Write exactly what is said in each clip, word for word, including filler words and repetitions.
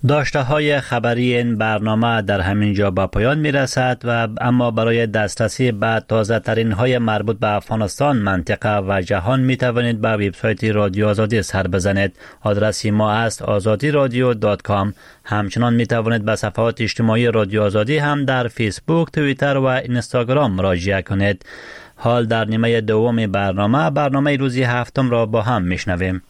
داشته های خبری این برنامه در همین جا به پایان می رسد و اما برای دسترسی به تازه ترین های مربوط به افغانستان، منطقه و جهان می توانید به وبسایت رادیو آزادی سر بزنید. آدرسی ما است آزادی رادیو دات کام. همچنان می توانید به صفحات اجتماعی رادیو آزادی هم در فیسبوک، توییتر و اینستاگرام مراجعه کنید. حال در نیمه دوم برنامه برنامه روزی هفتم را با هم می شنویم.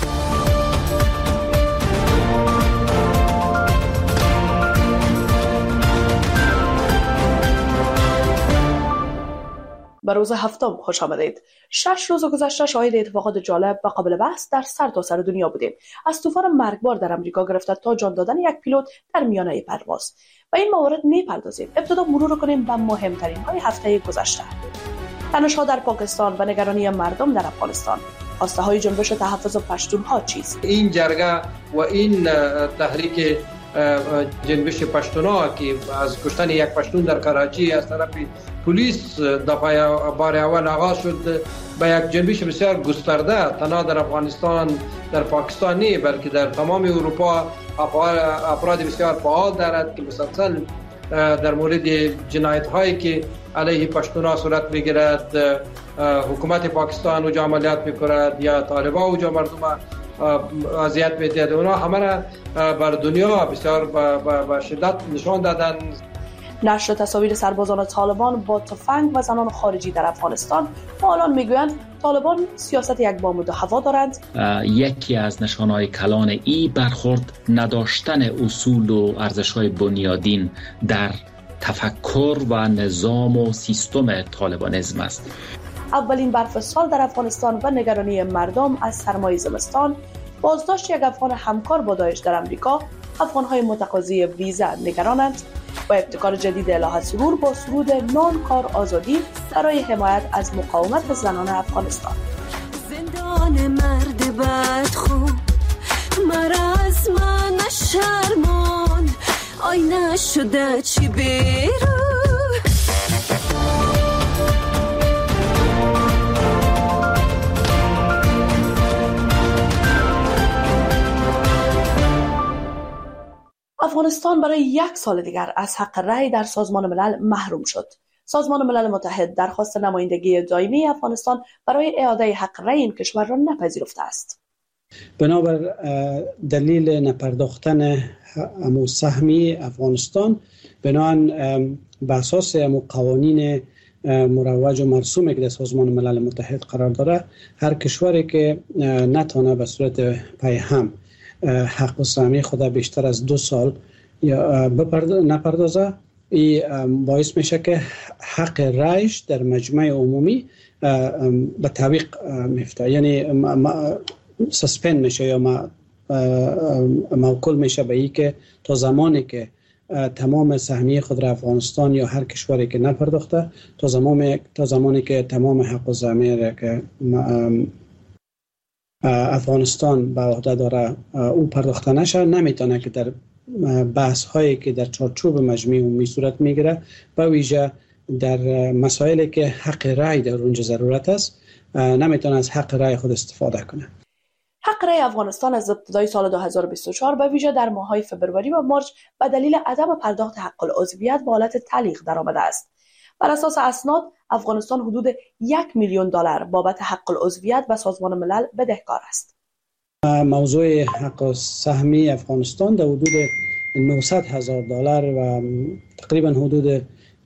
به روز هفتم خوش آمدید. شش روز گذشته شاهد اتفاقات جالب و قابل بحث در سرتاسر سر دنیا بودیم. از طوفان مرگبار در امریکا گرفته تا جان دادن یک پیلوت در میانه پرواز. و این موارد میپردازیم. ابتدا مرور کنیم به مهمترین های هفته گذشته. تنش‌ها در پاکستان و نگرانی مردم در افغانستان. خواسته های جنبش تحفظ پشتونها چیست؟ این جرگه و این تحریک جنبش پشتونا که از کشتن یک پشتون در کراچی از طرف پلیس دفعه بار اول آغاز شد، به یک جنبش بسیار گسترده تنها در افغانستان در پاکستان نه بلکه در تمام اروپا افراد بسیار فعال دارد که مسلسل در مورد جنایت هایی که علیه پشتونا صورت میگیرد حکومت پاکستان و عملیات میکند یا طالبان و مردم اذیت می‌دهد. اونا همه را بر دنیا بسیار با شدت نشان دادن. نشر تصاویر سربازان طالبان با تفنگ و زنان خارجی در افغانستان، فعالان میگویند طالبان سیاست یک بام دو هوا دارند. یکی از نشانه‌های کلان ای برخورد نداشتن اصول و ارزش‌های بنیادین در تفکر و نظام و سیستم طالبانیسم است. اولین برف سال در افغانستان و نگرانی مردم از سرمای زمستان، بازداشت یک افغان همکار با داعش در امریکا، افغان‌های متقاضی ویزا نگرانند و ابتکار جدید الهه سرور با سرود نان کار آزادی برای حمایت از مقاومت زنان افغانستان. زندان مرد بدخو مرا از من شرمان آینه شده چی بیرو. افغانستان برای یک سال دیگر از حق رأی در سازمان ملل محروم شد. سازمان ملل متحد درخواست نمایندگی دائمی افغانستان برای اعاده حق رأی این کشور را نپذیرفته است. بنابر دلیل نپرداختن امو سهمی افغانستان، بنابراین به اساس امو قوانین مروج و مرسومی که در سازمان ملل متحد قرار داره، هر کشوری که نتونه به صورت پیهم حق و سهمی خود بیشتر از دو سال یا نپردازه، این باعث میشه که حق رایش در مجمع عمومی به تعویق میفته، یعنی سسپند میشه یا موکول میشه به این که تا زمانی که تمام سهمیه خود را افغانستان یا هر کشوری که نپرداخته، تا زمانی تا زمانی که تمام حق و سهمیه را که افغانستان به عهده داره او پرداخته نشه، نمیتونه که در بحث هایی که در چارچوب مجمع عمومی صورت میگیره، به ویژه در مسائلی که حق رأی در اونجا ضرورت است، نمیتونه از حق رأی خود استفاده کنه. حق رأی افغانستان از ابتدای سال دو هزار و بیست و چهار به ویژه در ماه‌های فوریه و مارس به دلیل عدم پرداخت حق العضویت به حالت تعلیق درآمده است. بر اساس اسناد، افغانستان حدود یک میلیون دلار بابت حق العضویت به سازمان ملل بدهکار است. موضوع حق سهمی افغانستان در حدود نهصد هزار دلار و تقریبا حدود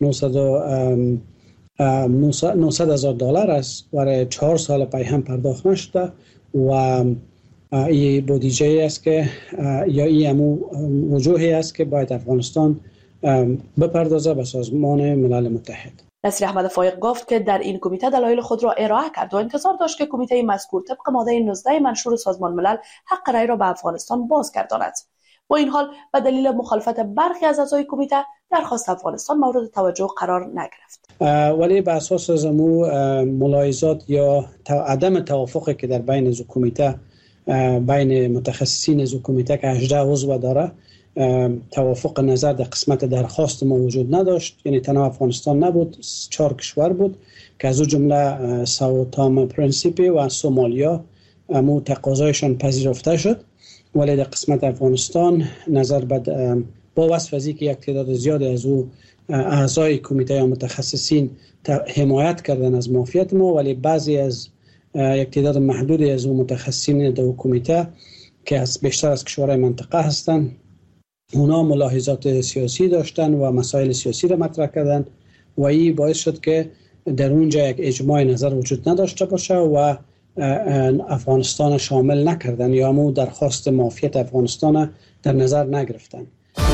نهصد هزار دلار است. برای چهار سال پی هم پرداخت نشده و این بودجه است که یا این امو وجوهی است که باید افغانستان بپردازه به سازمان ملل متحد. نصیر احمد فایق گفت که در این کمیته دلایل خود را ارائه کرد و انتظار داشت که کمیته مذکور طبق ماده نوزده منشور سازمان ملل حق رأی را به افغانستان بازگرداند. با این حال به دلیل مخالفت برخی از اعضای کمیته درخواست افغانستان مورد توجه قرار نگرفت. ولی به اساس زمو ملاحظات یا عدم توافقی که در بین از کمیته بین متخصصین از کمیته که هجده عضو داره، توافق نظر در قسمت درخواست ما وجود نداشت، یعنی تنها افغانستان نبود، چهار کشور بود که از او جمله ساو تام پرنسیپی و سومالیا مو تقاضایشان پذیرفته شد ولی در قسمت افغانستان نظر به با وصف از که یک تعداد زیادی از او اعضای کمیته یا متخصصین حمایت کردن از معافیت ما، ولی بعضی از یک تعداد محدودی از او متخصصین در کمیته که از بیشتر از کشورهای منطقه هستند، اونا ملاحظات سیاسی داشتن و مسائل سیاسی را مطرح کردن و این باعث شد که در اونجا یک اجماع نظر وجود نداشته باشه و افغانستان شامل نکردن یا مو درخواست معافیت افغانستان در نظر نگرفتن.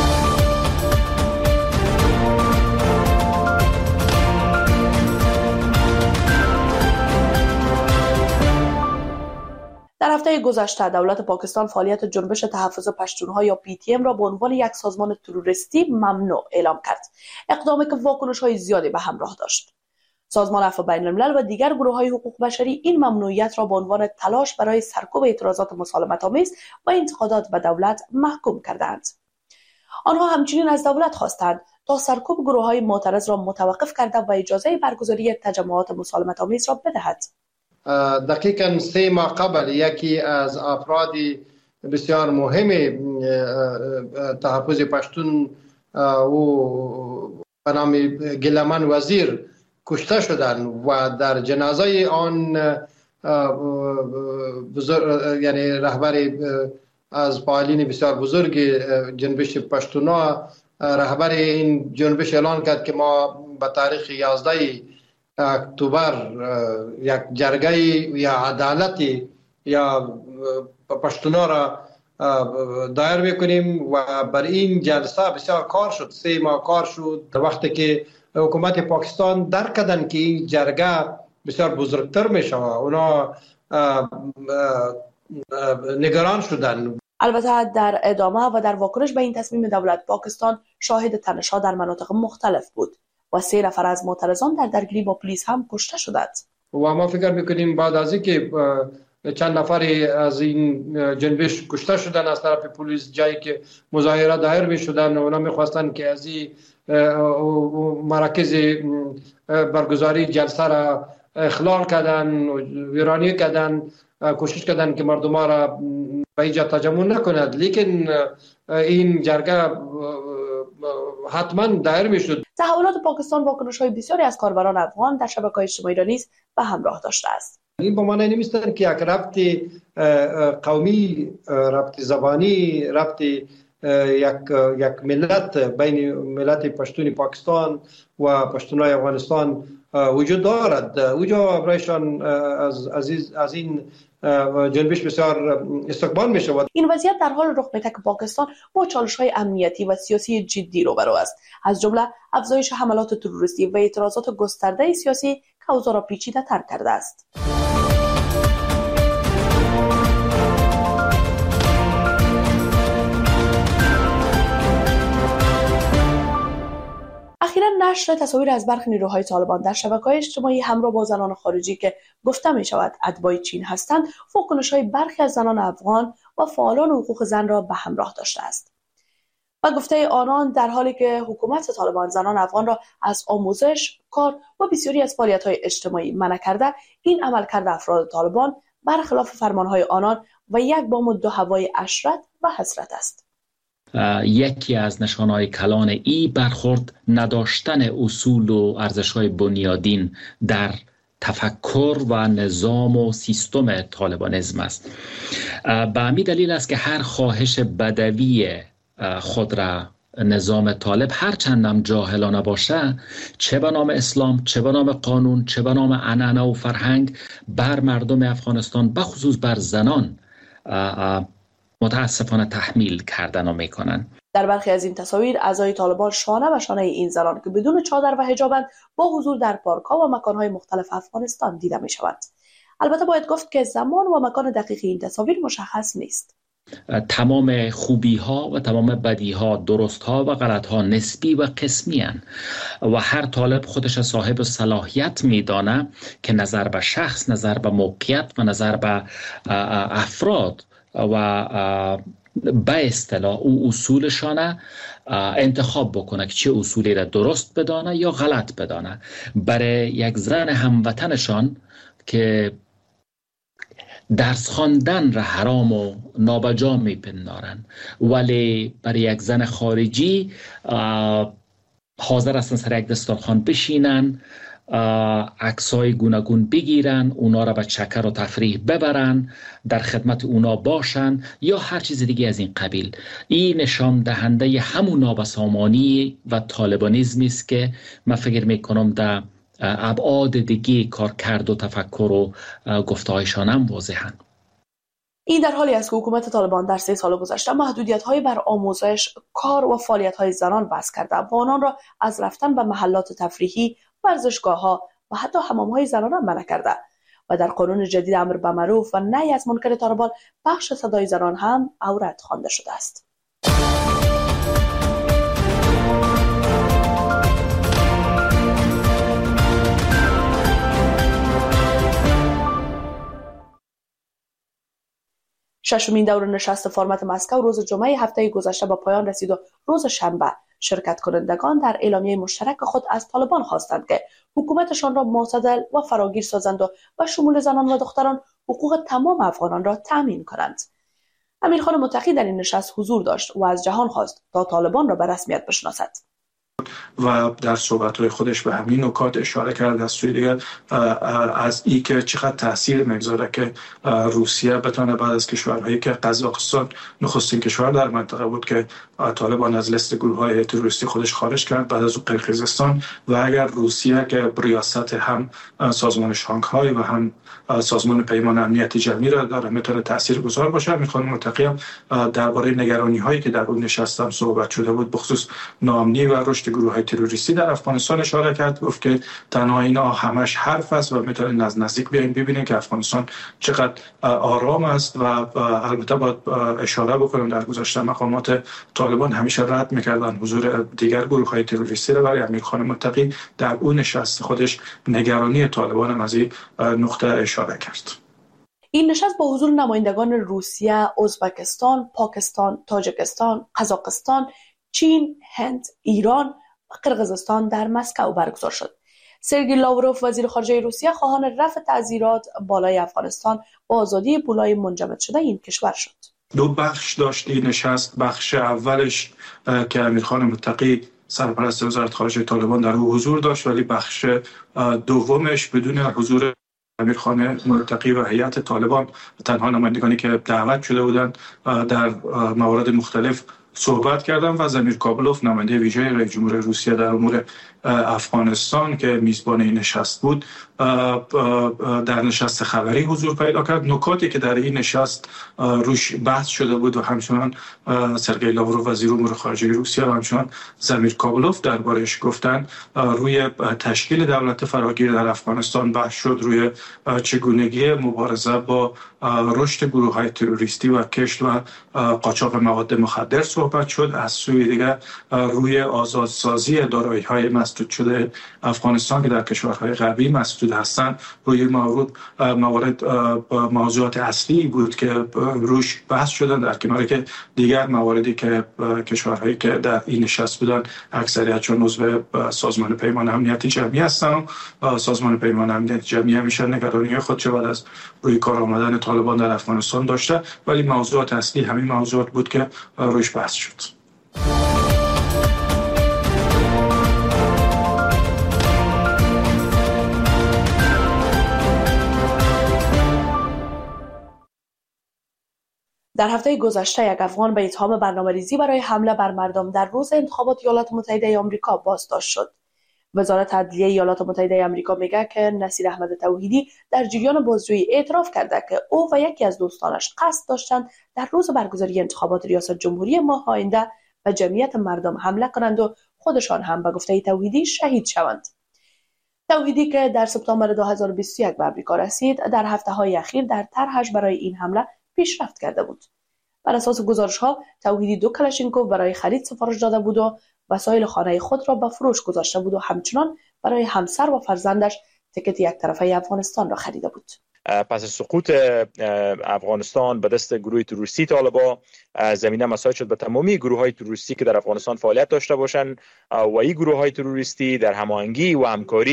در هفته گذشته دولت پاکستان فعالیت جنبش تحفظ پشتونها یا پی تی ام را به عنوان یک سازمان تروریستی ممنوع اعلام کرد. اقدامی که واکنش‌های زیادی به همراه داشت. سازمان عفو بین الملل و دیگر گروه‌های حقوق بشری این ممنوعیت را به عنوان تلاش برای سرکوب اعتراضات مسالمت‌آمیز و انتقادات به دولت محکوم کردند. آنها همچنین از دولت خواستند تا سرکوب گروه‌های معترض را متوقف کرده و اجازه برگزاری تجمعات مسالمت‌آمیز را بدهد. دقیقاً سه ماه قبل یکی از افراد بسیار مهم تحفظ پشتون و به نام گیلمن وزیر کشته شدند و در جنازه آن بزرگ یعنی رهبر از فعالین بسیار بزرگ جنبش پشتونا رهبر این جنبش اعلان کرد که ما به تاریخ یازده اکتبر یک جرگه یا عدالتی یا پشتونا را دایر میکنیم و بر این جلسه بسیار کار شد. سه ماه کار شد وقتی که حکومت پاکستان درک کردن که این جرگه بسیار بزرگتر میشه و اونا نگران شدن. البته در ادامه و در واکنش به این تصمیم دولت پاکستان شاهد تنش‌ها در مناطق مختلف بود و سه نفر از معترضان در درگیری با پلیس هم کشته شدند. و ما فکر میکنیم بعد از اینکه چند نفر از این جنبش کشته شدن از طرف پلیس جایی که مظاهره دایر میشدن و اونا میخواستن که از این مراکز برگزاری جلسه را اخلال کردن و ویرانی کردن، کوشش کردن که مردم را به اینجا تجمع نکند، لیکن این جرگه حتما دایر میشد. تحولات پاکستان واکنش‌های بسیاری از کاربران افغان در شبکه‌های اجتماعی را نیز به همراه داشته است. این به معنی نمیستن که یک ربط قومی، ربط زبانی، ربط یک یک ملت بین ملت پشتون پاکستان و پشتونای افغانستان وجود دارد. اوجا برایشان از عزیز از این جنبش بسیار استقبال می شود. این وضعیت در حال رخ میده که پاکستان با چالش‌های امنیتی و سیاسی جدی روبرو است، از جمله افزایش حملات تروریستی و اعتراضات گسترده سیاسی که اوضاع را پیچیده‌تر کرده است. اخیراً نشر تصاویر از برخی نیروهای طالبان در شبکه‌های اجتماعی همراه با زنان خارجی که گفته می شود اتباع چین هستند، واکنش‌های برخی از زنان افغان و فعالان حقوق زن را به همراه داشته است. و گفته آنان در حالی که حکومت طالبان زنان افغان را از آموزش، کار و بسیاری از فعالیت‌های اجتماعی منع کرده، این عملکرد افراد طالبان برخلاف فرمان‌های آنان و یک بام و دو هوای عشرت و حسرت است. یکی از نشانه‌های کلان ای برخورد نداشتن اصول و ارزش‌های بنیادین در تفکر و نظام و سیستم طالبانیسم است. به همین دلیل است که هر خواهش بدوی خود را نظام طالب هر چندم جاهلانه باشه، چه به نام اسلام، چه به نام قانون، چه به نام عنعنه و فرهنگ، بر مردم افغانستان بخصوص بر زنان متاسفانه تحمیل کردن و میکنن. در برخی از این تصاویر اعضای طالبان شانه به شانه این زنان که بدون چادر و حجابند با حضور در پارک‌ها و مکان‌های مختلف افغانستان دیده می‌شود. البته باید گفت که زمان و مکان دقیق این تصاویر مشخص نیست. تمام خوبی ها و تمام بدی ها، درست ها و غلط ها نسبی و قسمی هستند و هر طالب خودش صاحب صلاحیت میدانه که نظر به شخص، نظر به موقعیت و نظر به افراد و به اصطلاح او اصولشانه انتخاب بکنه که چه اصولی را درست بدانه یا غلط بدانه. برای یک زن هموطنشان که درس خواندن را حرام و نابجا میپندارن، ولی برای یک زن خارجی حاضر هستن سر یک دسترخوان بشینن، عکسای گوناگون بگیرن، اونا را به چکر و تفریح ببرن، در خدمت اونا باشن یا هر چیز دیگه از این قبیل. این نشان دهنده همون نابسامانی و طالبانیزمی است که من فکر میکنم در ابعاد دیگه کار کرد و تفکر و گفتهایشان هم واضحن. این در حالی است که حکومت طالبان در سه سال گذشته محدودیت‌های بر آموزش، کار و فعالیت‌های زنان وضع کرده و آنان را از رفتن به محلات تفریحی، ورزشگاه‌ها و حتی حمام‌های زنانه منع کرده و در قانون جدید امر به معروف و نهی از منکر طالبان بخش صدای زنان هم عورت خوانده شده است. ششمین دور نشست فرمت مسکو روز جمعه هفته گذشته به پایان رسید و روز شنبه شرکت کنندگان در اعلامیه مشترک خود از طالبان خواستند که حکومتشان را معتدل و فراگیر سازند و به شمول زنان و دختران حقوق تمام افغانان را تامین کنند. امیرخان متقی در این نشست حضور داشت و از جهان خواست تا طالبان را به رسمیت بشناسد و در صحبت‌های خودش به همین نکات اشاره کرد. از سوی دیگر از این که چقدر تاثیر میگذاره که روسیه بتونه بعد از کشورهایی که قزاقستان نخستین کشور در منطقه بود که طالبان از لیست گروه‌های تروریستی خودش خارج کرد، بعد از قرقیزستان، و اگر روسیه که ریاست هم سازمان شانگهای و هم سازمان پیمان امنیتی جمعی را داره میتونه تاثیرگذار باشه. میخوام متقیم درباره نگرانی‌هایی که در اون نشست هم صحبت شده بود بخصوص ناامنی و رشد گروه‌های تروریستی در افغانستان اشاره کرد. گفت که تنها اینا همش حرف است و میتونید از نزدیک بیاین ببینید که افغانستان چقدر آرام است و البته باید اشاره بکنم در گذشته مقامات طالبان همیشه رد میکردن حضور دیگر گروه‌های تروریستی را، ولی امیرخان متقی در اون نشست خودش نگرانی طالبان هم از این نقطه اشاره کرد. این نشست با حضور نمایندگان روسیه، ازبکستان، پاکستان، تاجیکستان، قزاقستان، چین، هند، ایران و قرقیزستان در مسکو برگزار شد. سرگئی لاوروف وزیر خارجه روسیه خواهان رفع تعزیرات بالای افغانستان با آزادی پولای منجمد شده این کشور شد. دو بخش داشت این نشست. بخش اولش که امیرخان متقی سرپرست وزارت خارجه طالبان در او حضور داشت، ولی بخش دومش بدون حضور امیرخان متقی و هیئت طالبان، تنها نمایندگانی که دعوت شده بودند در موارد مختلف صحبت کردم و زمیر کابلوف نماینده ویژه رئیس جمهور روسیه در امور افغانستان که میزبان این نشست بود در نشست خبری حضور پیدا کرد. نکاتی که در این نشست روش بحث شده بود و همچنان سرگئی لاوروف وزیر امور خارجه روسیه و همچنان زمیر کابلوف دربارش گفتن، روی تشکیل دولت فراگیر در افغانستان بحث شد، روی چگونگی مبارزه با رشد گروه‌های تروریستی و کشت و قاچاق مواد مخدر صحبت شد. از سوی دیگر روی آزادسازی دارایی‌های مسدود شده افغانستان که در کشورهای غربی مسدود هستند روی موارد موارد موضوعات اصلی بود که روش بحث شدن، در کناری که دیگر مواردی که کشورهایی که در این نشست بودن اکثریتشون عضو سازمان پیمان امنیتی جمعی هستند. سازمان پیمان امنیتی جمعی همیشه نگرانی خودش بعد از روی کار آمدن طالبان در افغانستان داشته، ولی موضوعات اصلی همین موضوعات بود که روش بحث شد. در هفته گذشته یک افغان به اتهام برنامه‌ریزی برای حمله بر مردم در روز انتخابات ایالات متحده آمریکا بازداشت شد. وزارت عدلیه ایالات متحده آمریکا میگه که نصیر احمد توحیدی در جریان بازجویی اعتراف کرده که او و یکی از دوستانش قصد داشتند در روز برگزاری انتخابات ریاست جمهوری ماه آینده به جمعیت مردم حمله کنند و خودشان هم به گفته توحیدی شهید شوند. توحیدی که در سپتامبر دو هزار و بیست و یک به آمریکا رسید، در هفته‌های اخیر در طرحش برای این حمله پیشرفت کرده بود. بر اساس گزارش‌ها توحیدی دو کلاشینکوف برای خرید سفارش داده بود و وسایل خانه خود را به فروش گذاشته بود و همچنان برای همسر و فرزندش تکت یک طرفه افغانستان را خریده بود. پس از سقوط افغانستان به دست گروه تروریستی طالبان زمینه مساعد شد به تمامی گروه‌های تروریستی که در افغانستان فعالیت داشته باشند و این گروه‌های تروریستی در هماهنگی و همکاری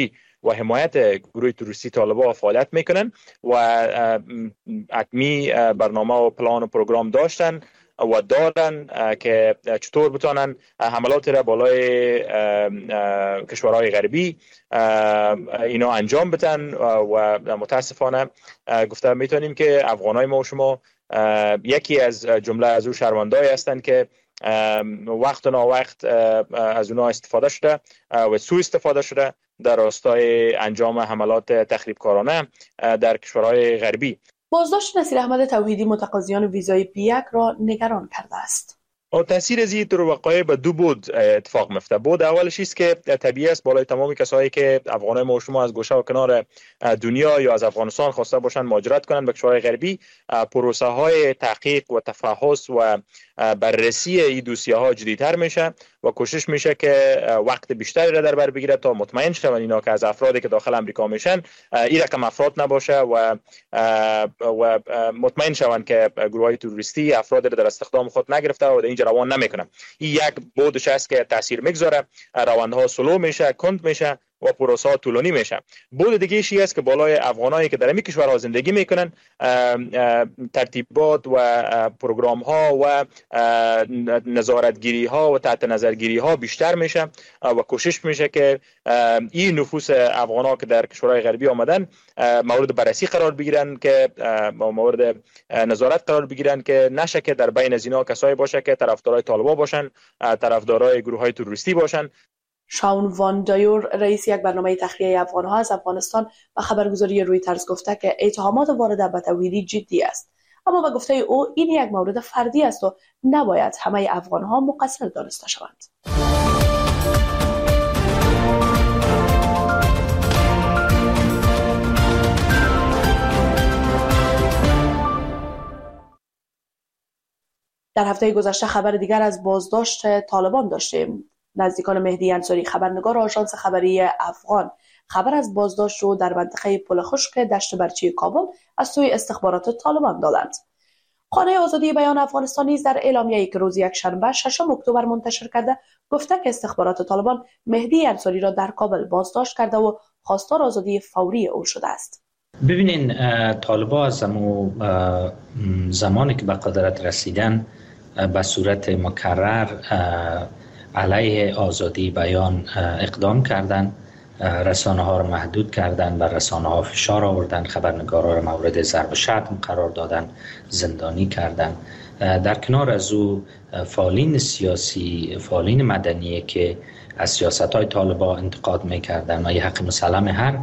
و حمایت گروه تروریستی طالبان فعالیت میکنن و حتمی برنامه و پلان و پروگرام داشتن و دارن که چطور بتونن حملات را بالای کشورهای غربی اینا انجام بدن و متاسفانه گفته میتونیم که افغانای ما و شما یکی از جمله از او شرمنده‌ای هستند که وقت نا وقت از اونا استفاده شده و سوء استفاده شده در راستای انجام حملات تخریبکارانه در کشورهای غربی. بازداشت نصیر احمد توحیدی متقاضیان ویزای پی یک را نگران کرده است. تاثیر از این وقایع به دو بود اتفاق میفته. بود اولش است که طبیعی است بالای تمام کسایی که افغانای ما و شما از گوشه و کنار دنیا یا از افغانستان خواسته باشند مهاجرت کنند به کشورهای غربی، پروسه های تحقیق و تفحص و بررسی این دوسیه ها جدی‌تر میشه و کوشش میشه که وقت بیشتری را در بر بگیره تا مطمئن شون اینا که از افرادی که داخل امریکا میشن این رقم افراد نباشه و و مطمئن شون که گروهای تروریستی افراد را در استخدام خود نگرفته و در اینجا روان نمیکنه. این یک بودش است که تاثیر میگذاره، روندها سلو میشه، کند میشه و پروسه ها طولانی میشه. بود دیگه ایشی است که بالای افغانایی که در این کشورها زندگی میکنن ترتیبات و پروگرام ها و نظارتگیری ها و تحت نظرگیری ها بیشتر میشه و کوشش میشه که این نفوس افغانا که در کشورهای غربی آمدن مورد بررسی قرار بگیرن، که مورد نظارت قرار بگیرن، که نشه که در بین از اینا کسایی باشه که طرفدارای طالبان باشن، طرفدارای گروه های تروریستی باشن. شاون وان دایور رئیس یک برنامه تخلیه افغان‌ها از افغانستان و خبرگزاری رویترز گفته که اتهامات وارد به توحیدی جدی است، اما به گفته او این یک مورد فردی است و نباید همه افغان‌ها مقصر دانسته شوند. در هفته گذشته خبر دیگر از بازداشت طالبان داشتیم. نزدیکان مهدی انصاری، خبرنگار آژانس خبری افغان، خبر از بازداشت رو در منطقه پل خشک دشت برچی کابل از سوی استخبارات طالبان دادند. خانه آزادی بیان افغانستان نیز در اعلامیه‌ای که روز یکشنبه ششم اکتبر منتشر کرده گفته که استخبارات طالبان مهدی انصاری را در کابل بازداشت کرده و خواستار آزادی فوری او شده است. ببینین طالبان از زمانی که به قدرت رسیدن به صورت مکرر علیه آزادی بیان اقدام کردند، رسانه ها را محدود کردند، بر رسانه ها فشار آوردن، خبرنگارا را مورد ضرب و شتم قرار دادن، زندانی کردند. در کنار از او فعالین سیاسی، فعالین مدنی که از سیاست های طالبان انتقاد میکردند و یه حق مسلم هر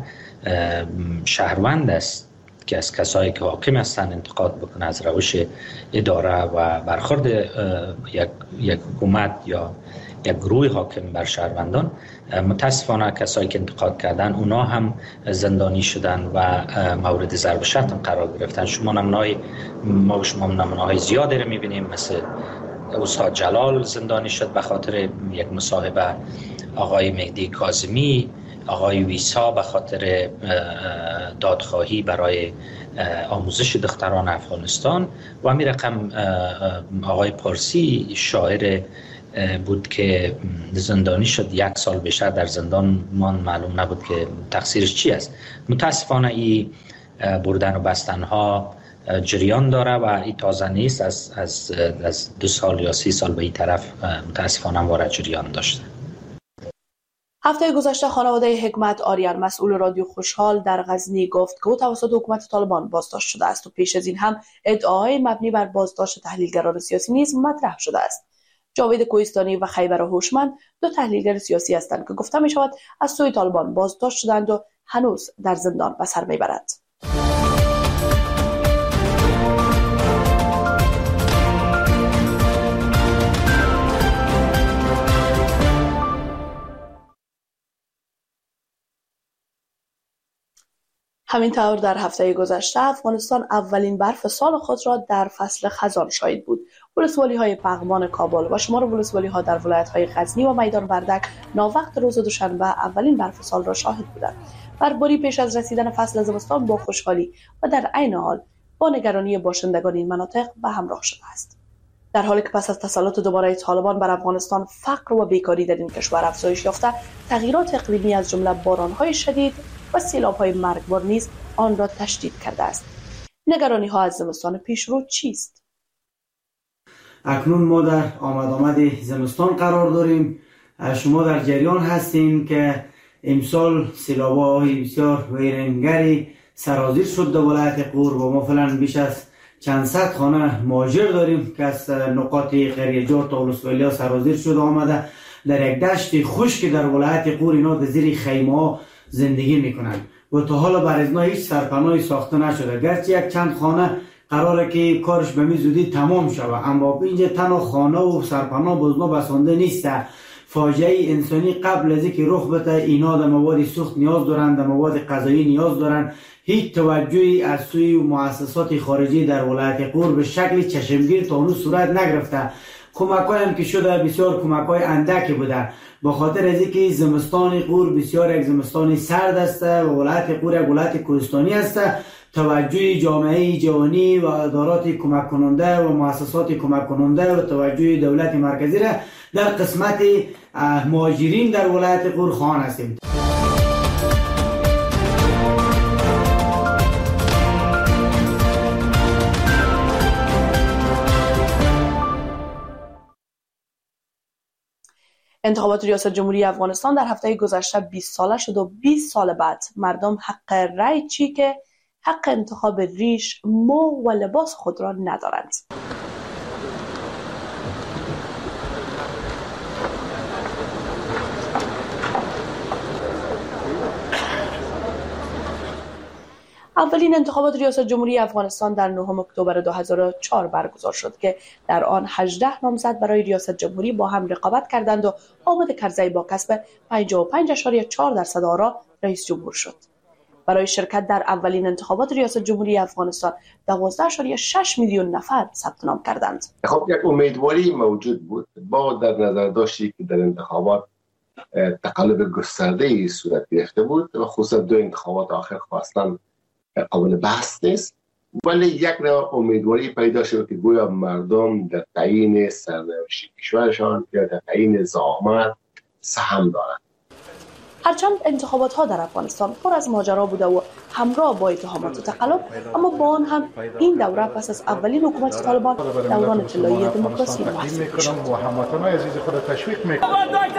شهروند است که از کسایی که حاکم هستند انتقاد بکنه از روش اداره و برخورد یک یک حکومت یا یک گروه حاکم بر شهروندان. متاسفانه کسایی که انتقاد کردن اونا هم زندانی شدن و مورد ضرب و شتم قرار گرفتن. شما نمونه‌های ما و شما نمونه‌های زیادی رو می‌بینیم، مثل استاد جلال زندانی شد به خاطر یک مصاحبه، آقای مهدی کاظمی، آقای ویسا به خاطر دادخواهی برای آموزش دختران افغانستان و همین رقم آقای پارسی شاعر بود که زندانی شد، یک سال بیشتر در زندان مان، معلوم نبود که تقصیرش چی است. متاسفانه این بردن و بستن ها جریان داره و این تازه نیست، از, از, از دو سال یا سی سال به این طرف متاسفانه وارد جریان داشته. هفته گذشته خانواده حکمت آریان مسئول رادیو خوشحال در غزنی گفت که او توسط حکومت طالبان بازداشت شده است و پیش از این هم ادعاهای مبنی بر بازداشت تحلیلگران سیاسی نیز مطرح شده است. جاوید کوهستانی و خیبر هوشمند دو تحلیلگر سیاسی هستند که گفته می شود از سوی طالبان بازداشت شدند و هنوز در زندان به سر می برند. همینطور در هفته گذشته افغانستان اولین برف سال خود را در فصل خزان شاهد بود. ولسوالی‌های پغمان کابل و شمار ولسوالی‌ها در ولایت‌های غزنی و میدان وردک ناوقت روز دوشنبه اولین برف سال را شاهد بودند. برفباری پیش از رسیدن فصل زمستان با خوشحالی و در عین حال با نگرانی باشندگان این مناطق به همراه شده است. در حالی که پس از تسلط دوباره طالبان بر افغانستان فقر و بیکاری در این کشور افزایش یافته، تغییرات اقلیمی از جمله باران‌های شدید و سیلاب‌های مرگبار نیز آن را تشدید کرده است. نگرانی‌ها از زمستان پیشرو چیست؟ اکنون ما در آمد آمد زمستان قرار داریم. شما در جریان هستیم که امسال سیلاب‌های بسیار ویرانگری سرازیر شد در ولایت غور و ما فعلا بیش از چند صد خانه مهاجر داریم که از نقاط قریه‌جات تا ولسوالی‌ها سرازیر شده آمده. در یک دشت خشک در ولایت غور اینا در زیر خیمه‌ها زندگی میکنند و تا حالا بر ازنا هیچ سرپناهی ساخته نشده، گرچه یک چند خانه قراره که کارش به می زودی تمام شود، اما اینجا تنها خانه و سرپناه بزنا بسانده نیسته. فاجعه انسانی قبل از اینکه رخ بده، اینا در مواد سوخت نیاز دارند، در مواد غذایی نیاز دارند. هیچ توجهی از سوی مؤسسات خارجی در ولایت غور به شکل چشمگیر تا اون صورت نگرفته. کمک‌های هم که شده بسیار کمک‌های اندکی بوده، به خاطر از اینکه زمستان غور بسیار یک زمستان سرد است و ولایت غور یک ولایت کوهستانی است. توجه جامعه جهانی و ادارات کمک کننده و مؤسسات کمک کننده و توجه دولت مرکزی را در قسمت مهاجرین در ولایت غور خواهان هستیم. انتخابات ریاست جمهوری افغانستان در هفته گذشته بیست ساله شد و بیست سال بعد مردم حق رأی چی که حق انتخاب ریش، مو و لباس خود را ندارند. اولین انتخابات ریاست جمهوری افغانستان در نهم اکتبر دو هزار و چهار برگزار شد که در آن هجده نامزد برای ریاست جمهوری با هم رقابت کردند و حامد کرزی با کسب پنجاه و پنج ممیز چهار درصد آرا رئیس جمهور شد. برای شرکت در اولین انتخابات ریاست جمهوری افغانستان دوازده ممیز شش میلیون نفر ثبت نام کردند. خب یک امیدواری موجود بود با در نظر داشتی که در انتخابات تقلب گسترده‌ای صورت گرفته بود و خصوصا دو انتخابات آخر خواستن قابل بحث نیست، ولی یک نوع امیدواری پیدا شد که گویا مردم در تعیین سرنوشت کشورشان یا در تعیین زعامت سهم دارند. هرچند انتخابات ها در افغانستان پر از ماجرا بوده و همراه با اتهامات و تقلب، اما با آن هم این دوره پس از اولین حکومت طالبان دوران طلایی دموکراسی محسوب می‌شد. و هموطنان عزیز خود تشویق می‌کنم.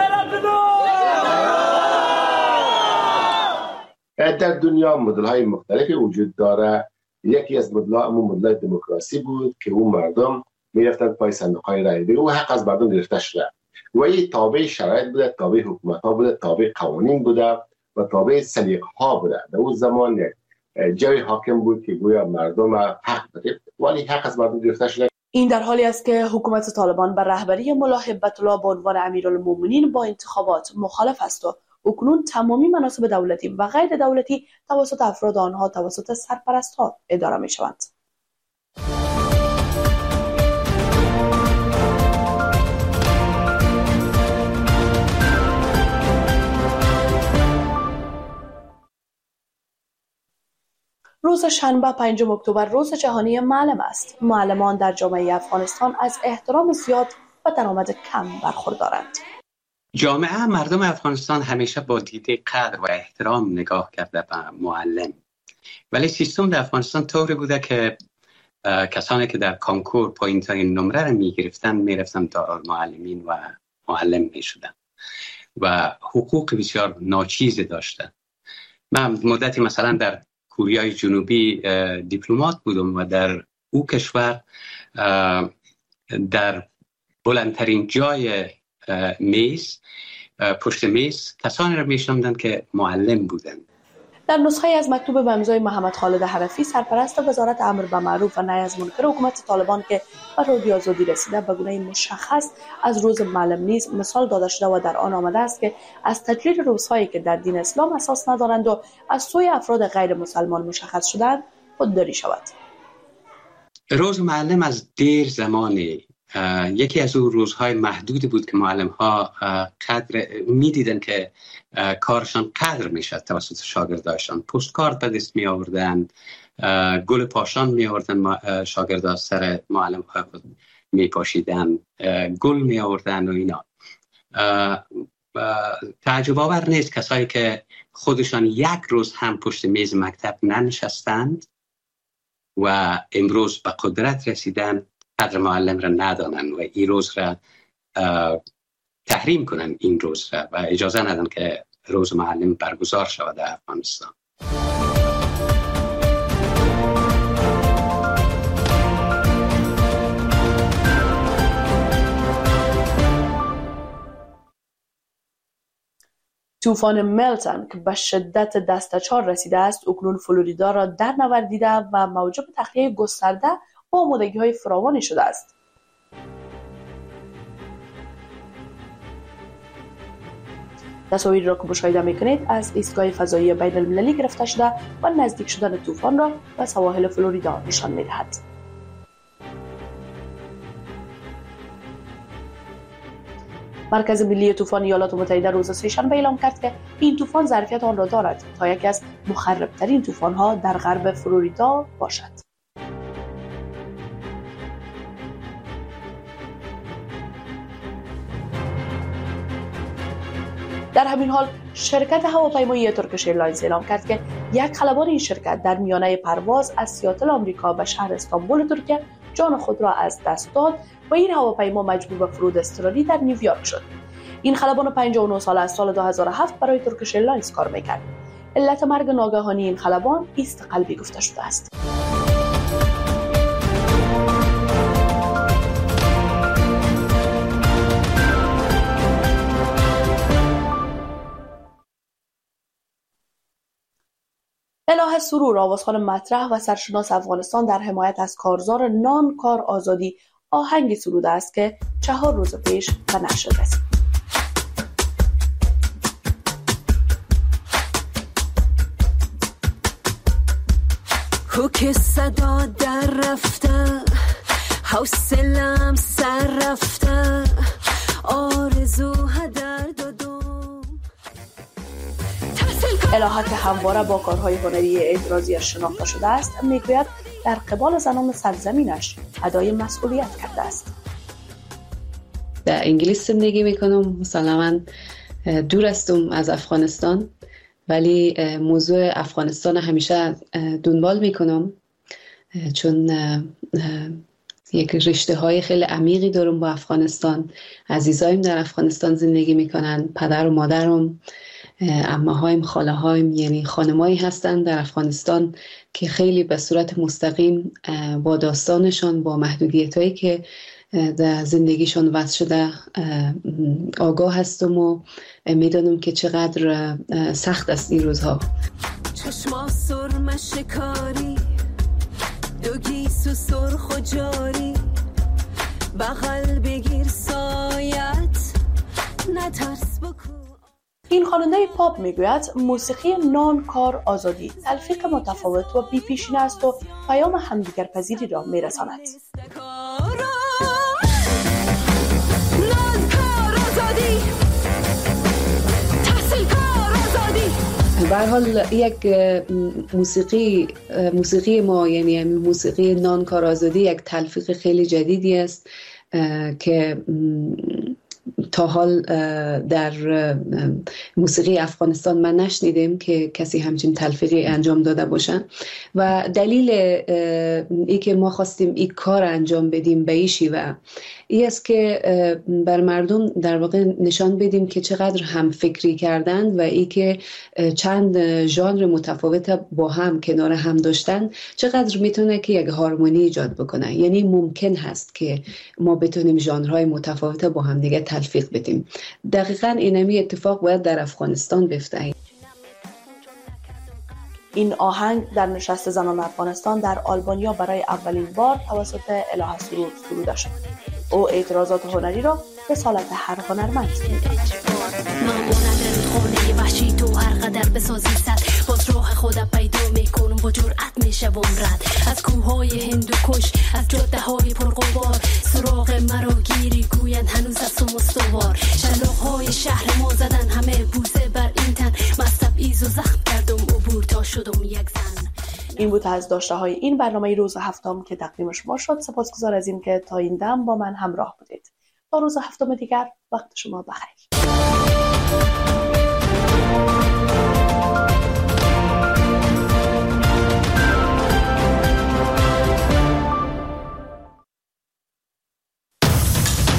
در دنیا مدل‌های مختلفی وجود داره. یکی از مدل‌ها همون مدل دموکراسی بود که اون مردم می‌رفتن پای صندوق‌های رای و حق از مردم گرفته شده و این تابع شرایط بوده، تابع حکومت‌ها بوده، تابع قوانین بوده و تابع سلیقه‌ها بوده. در اون زمان جای حاکم بود که گویا مردم حق بده، ولی حق از مردم گرفته شده. این در حالی است که حکومت طالبان بر رهبری ملا هیبت الله به عنوان امیرالمومنین با انتخابات مخالف است و اکنون تمامی مناصب دولتی و غیر دولتی توسط افراد آنها توسط سرپرست‌ها اداره می‌شوند. روز شنبه پنجم اکتبر روز جهانی معلم است. معلمان در جامعه افغانستان از احترام زیاد و درآمد کم برخوردارند. جامعه مردم افغانستان همیشه با دیده قدر و احترام نگاه کرده به معلم، ولی سیستم در افغانستان طوری بوده که کسانی که در کانکور پایین ترین نمره را می گرفتن می رفتن دارالمعلمین و معلم می شدن و حقوق بسیار ناچیزی داشتن. من مدتی مثلا در کره جنوبی دیپلمات بودم و در او کشور در بلندترین جای میز، پشت میز کسانی را می‌شناختند که معلم بودند. در نسخه از مکتوب به امضای محمد خالد حرفی، سرپرست وزارت امر به معروف و نهی از منکر حکومت طالبان که به رادیو آزادی رسیده، به گونه مشخص از روز معلم نیز مثال داده شده و در آن آمده است که از تجلیل روزهایی که در دین اسلام اساس ندارند و از سوی افراد غیر مسلمان مشخص شدند خودداری شود. روز معلم از دیر زمانی یکی از اون روزهای محدودی بود که معلم ها قدر میدیدن که کارشان قدر میشد توسط شاگرداشان. پست کارت به دست می آوردن، گل پاشان می آوردن شاگردان سر معلم ها خود می پاشیدن، گل می آوردن و اینا. تعجب آور نیست کسایی که خودشان یک روز هم پشت میز مکتب ننشستند و امروز به قدرت رسیدن قدر معلم را ندانند و این روز را تحریم کنند، این روز را، و اجازه ندن که روز معلم برگزار شود در افغانستان. طوفان میلتون که به شدت دسته چهار رسیده است اکنون فلوریدا را در نوردیده و موجب تخلیه گسترده و آمادگی‌های فراوانی شده است. تصاویری را که مشاهده می‌کنید از ایستگاه فضایی بین المللی گرفته شده و نزدیک شدن طوفان را به سواحل فلوریدا نشان می‌دهد. مرکز ملی طوفان ایالات متحده روز سه‌شنبه اعلام کرد که این طوفان ظرفیت آن را دارد تا یکی از مخرب‌ترین طوفان‌ها در غرب فلوریدا باشد. در همین حال شرکت هواپیمایی ترکیش ایرلاینز اعلام کرد که یک خلبان این شرکت در میانه پرواز از سیاتل آمریکا به شهر استانبول ترکیه جان خود را از دست داد و این هواپیما مجبور به فرود اضطراری در نیویورک شد. این خلبان پنجاه و نه ساله از سال دو هزار و هفت برای ترکیش ایرلاینز کار میکرد. علت مرگ ناگهانی این خلبان ایست قلبی گفته شده است. الهه سرور، آوازخوان مطرح و سرشناس افغانستان، در حمایت از کارزار نان کار آزادی آهنگی سروده است که چهار روز پیش به نشر رسید. کوک صدا در رفته، حوصله‌ام سر رفته، آرزو هدر دادم. الهه که همواره با کارهای هنری اعتراضیش شناخته شده است، میگوید در قبال زنان سرزمینش ادای مسئولیت کرده است. در انگلیس زندگی میکنم، مسلماً دور هستم از افغانستان، ولی موضوع افغانستان همیشه دنبال میکنم چون یک رشته های خیلی عمیقی دارم با افغانستان. عزیزایم در افغانستان زندگی میکنن، پدر و مادرم، عمه‌هایم، خاله‌هایم، یعنی خانمایی هستن در افغانستان که خیلی به صورت مستقیم با داستانشان، با محدودیتایی که در زندگیشون وضع شده آگاه هستم و میدانم که چقدر سخت است این روزها. چشما سرم شکاری، دو گیسو سرخ و جاری، بغل بگیر سایت، نترس بکن. این خواننده پاپ میگوید موسیقی نان کار آزادی تلفیق متفاوت و بی پیشینه است و پیام همدیگر پذیری را میرساند. به هر حال یک موسیقی موسیقی ما، یعنی موسیقی نان کار آزادی، یک تلفیق خیلی جدیدی است که تا حال در موسیقی افغانستان من نشنیدم که کسی همچین تلفیقی انجام داده باشن و دلیل ای که ما خواستیم این کار انجام بدیم به این شیوه ای است که بر مردم در واقع نشان بدیم که چقدر هم فکری کردند و ای که چند ژانر متفاوت با هم کنار هم داشتن چقدر میتونه که یک هارمونی ایجاد بکنه. یعنی ممکن هست که ما بتونیم ژانرهای متفاوت با هم دیگه تلفیق بدیم. دقیقاً اینمی اتفاق باید در افغانستان بیفته. این آهنگ در نشست زنان افغانستان در آلبانیا برای اولین بار توسط الهه سرور سروده شد. او اعتراضات هنری را رسالت هر هنرمند می‌داند. خونه وحشی تو هر قدر بسازی سد، باز راه خودم پیدا میکنم، با جرأت میشوم رد از کوههای هندوکش، از جاده های پرغبار، سراغ مرا گیری گویند هنوز هستم استوار. شلاق های شهر ما زدن همه بوسه بر این تن، مستب ایز و زخم کردم عبور تا شدم یک زن. این بود از داشته های این برنامه روز هفتم که تقدیم شما شد. سپاسگزار از این که تا این دم با من همراه بودید. تا روز هفتم دیگر وقت شما بخیر.